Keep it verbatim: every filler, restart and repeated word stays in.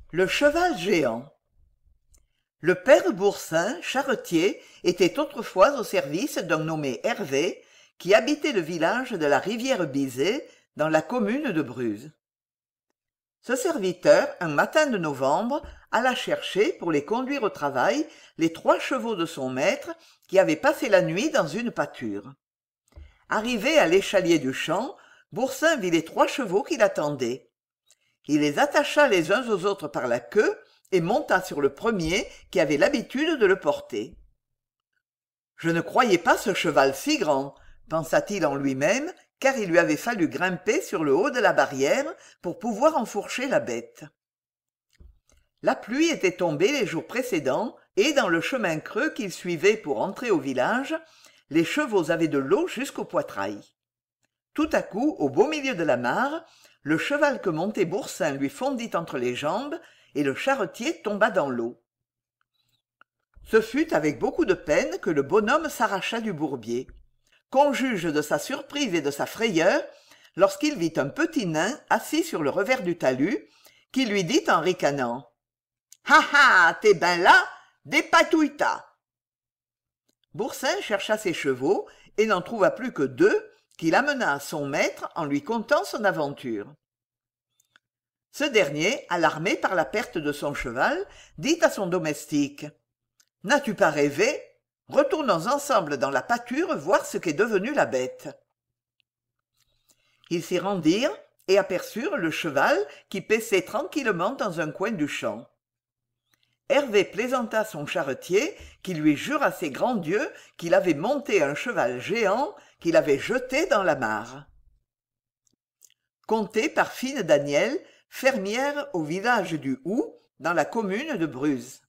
Le cheval géant. Le père Boursin, charretier, était autrefois au service d'un nommé Hervé, qui habitait le village de la Rivière-Bizet, dans la commune de Bruz. Ce serviteur, un matin de novembre, alla chercher, pour les conduire au travail, les trois chevaux de son maître, qui avaient passé la nuit dans une pâture. Arrivé à l'échalier du champ, Boursin vit les trois chevaux qui l'attendaient. Il les attacha les uns aux autres par la queue et monta sur le premier qui avait l'habitude de le porter. Je ne croyais pas ce cheval si grand, pensa-t-il en lui-même, car il lui avait fallu grimper sur le haut de la barrière pour pouvoir enfourcher la bête. La pluie était tombée les jours précédents, et dans le chemin creux qu'ils suivaient pour entrer au village, les chevaux avaient de l'eau jusqu'au poitrail. Tout à coup, au beau milieu de la mare, le cheval que montait Boursin lui fondit entre les jambes, et le charretier tomba dans l'eau. Ce fut avec beaucoup de peine que le bonhomme s'arracha du bourbier. Qu'on juge de sa surprise et de sa frayeur lorsqu'il vit un petit nain assis sur le revers du talus, qui lui dit en ricanant: « Ah ah, t'es ben là, dépatouille-ta !» Boursin chercha ses chevaux et n'en trouva plus que deux, qu'il amena à son maître en lui contant son aventure. Ce dernier, alarmé par la perte de son cheval, dit à son domestique: « N'as-tu pas rêvé? Retournons ensemble dans la pâture voir ce qu'est devenue la bête. » Ils s'y rendirent et aperçurent le cheval qui paissait tranquillement dans un coin du champ. Hervé plaisanta son charretier, qui lui jura ses grands dieux qu'il avait monté un cheval géant qu'il avait jeté dans la mare. Conté par Fine Daniel, fermière au village du Houx, dans la commune de Bruz.